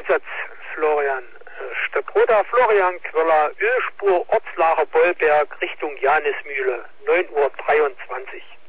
Einsatz, Florian. Stadtroter Florian Quiller, Ölspur Ortslager Bollberg Richtung Janismühle, 9:23 Uhr.